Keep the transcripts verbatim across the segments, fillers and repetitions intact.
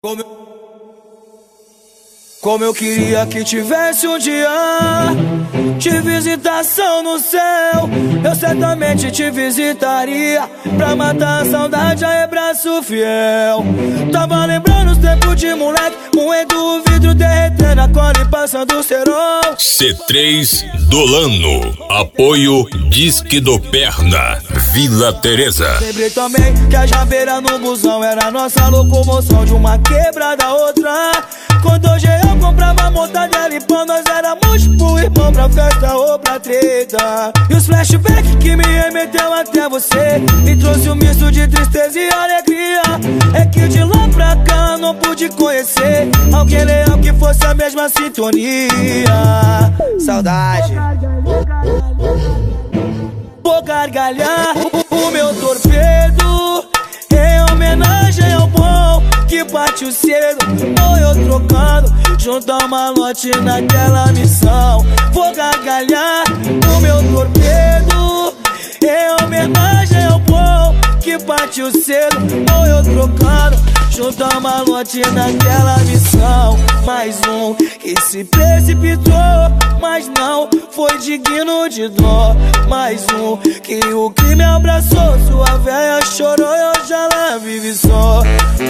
Como eu, como eu queria que tivesse um dia de visitação no céu. Eu certamente te visitaria pra matar a saudade, aí braço fiel. Tava lembrando os tempos de moleque, moendo o vidro, derretendo a cola e passando o cerol. C três Dolano, apoio Disque do Perna, Vila Teresa. Lembrei também que a javeira no busão era a nossa locomoção, de uma quebrada a outra. Quando hoje eu comprava mortadela e pão, nós éramos pro irmão, pra festa ou pra treta. E os flashbacks que me remeteu até você me trouxe um misto de tristeza e alegria. É que de lá pra cá não pude conhecer alguém leal que fosse a mesma sintonia. Saudade. Vou gargalhar o, o meu torpedo em homenagem ao bom que partiu cedo. Ou eu trocando junto ao malote naquela missão. Vou gargalhar o meu torpedo em homenagem ao bom que partiu cedo. Ou eu trocando junto ao malote naquela missão. Mais um que se precipitou, mas não foi digno de dó. Mais um que o que me abraçou, sua véia chorou e hoje ela vive só.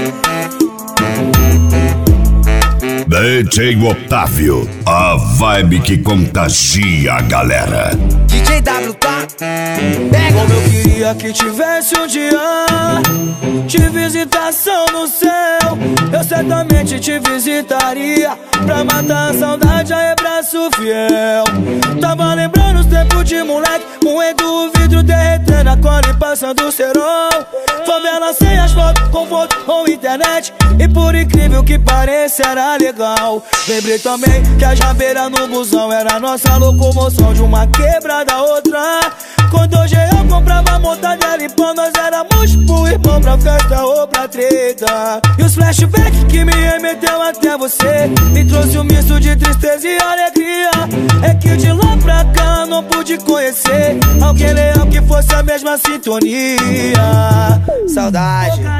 D J Otávio, a vibe que contagia a galera. D J W K, pega. Como eu queria que tivesse um dia de visitação no céu. Eu certamente te visitaria pra matar a saudade, aí braço fiel. Tava lembrando os tempos de moleque, moendo o vidro, derretendo a cola e passando o cerol. Favela sem asfalto, conforto ou internet, e por incrível que pareça era legal. Lembrei também que a javeira no busão era a nossa locomoção, de uma quebrada a outra. Quando hoje eu comprava mortadela e pão, nós éramos pro irmão, pra festa ou pra treta. E os flashbacks que me remeteu até você me trouxe um misto de tristeza e alegria. É que de lá pra cá não pude conhecer alguém leal que fosse a mesma sintonia. Saudade.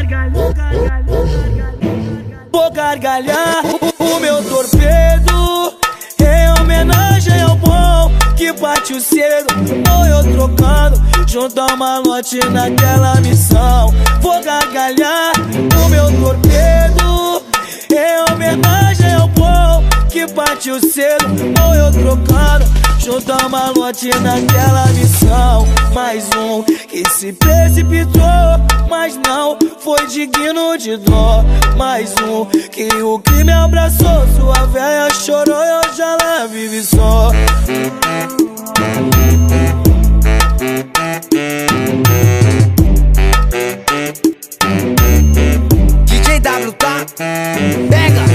Vou gargalhar o, o meu torpedo em homenagem ao bom que partiu cedo. Ou eu trocando junto ao malote naquela missão. Vou gargalhar o meu torpedo em homenagem ao bom que partiu cedo. Ou eu trocando junto ao malote naquela missão. Mais um que se precipitou, mas não foi digno de dó. Mais um que o que me abraçou, sua véia chorou e hoje ela vive só. D J W K, pega.